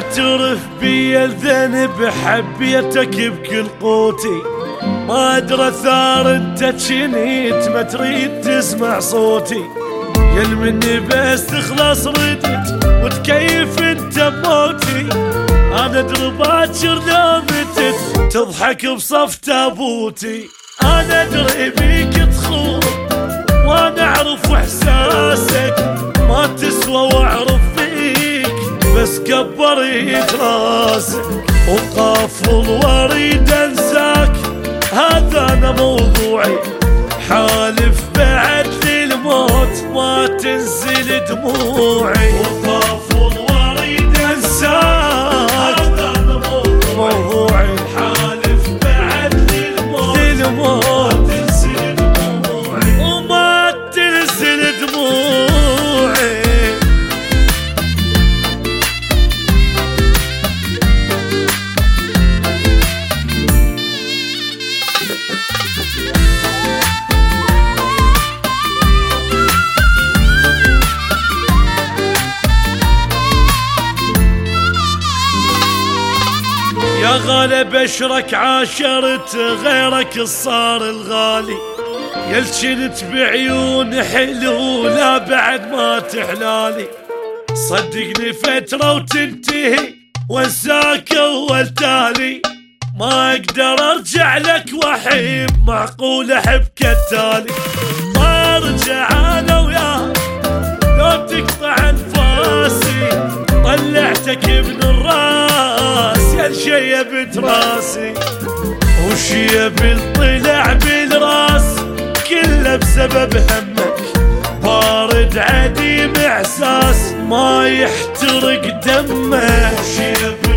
اعترف بي الذنب حبيتك بكل قوتي، ما ادري ثار انت جنيت ما تريد تسمع صوتي، يل مني بس تخلص ردت وتكيف انت بموتي، انا ادري باكر نامتت تضحك بصف تابوتي، انا ادري بيك تخون وانا اعرف احساسك ما تسوى واعرف فيك بس كبريت راسك، وقافل واريد انساك هذا انا موضوعي، حالف بعد للموت ما تنزل دموعي، وقافل واريد انساك هذا انا موضوعي، حالف بعد للموت ما تنزل دموعي وما تنزل دموعي. يا غالي بشرك عاشرت غيرك صار الغالي، يلشنت بعيون حلو لا بعد ما تحلالي، صدقني فترة وتنتهي وانساك اول تالي، ما اقدر ارجع لك وحيد معقول احبك التالي، ما ارجع انا وياك لو تقطع انفاسي، طلعتك من الراس يا شيب راسي، وشيب طلع بالراس كله بسبب همك، بارد عديم احساس ما يحترق دمك،